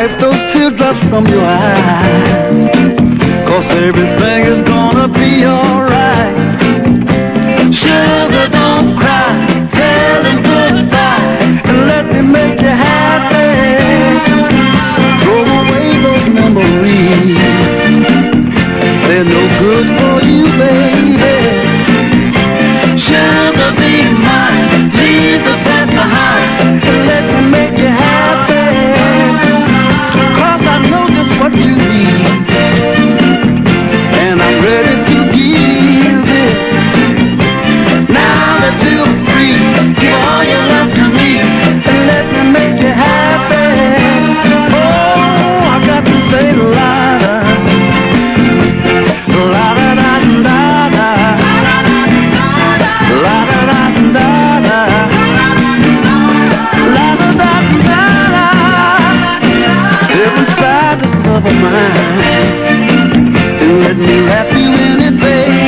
wipe those teardrops from your eyes, 'cause everything is gonna be alright. Sugar, don't cry, tell him goodbye, and let me make you happy. Throw away those memories, they're no good for you, baby. Sugar, be mine, leave the past behind, and let me make you happy. 'Cause I know just what you need, and I'm ready to give it. Now that you're free, give all your love to me, and let me make you happy. Oh, I got to say la-da, la-da-da-da-da, la-da-da-da-da, la-da-da-da-da. Step inside this love of mine, and let me wrap you in it, baby.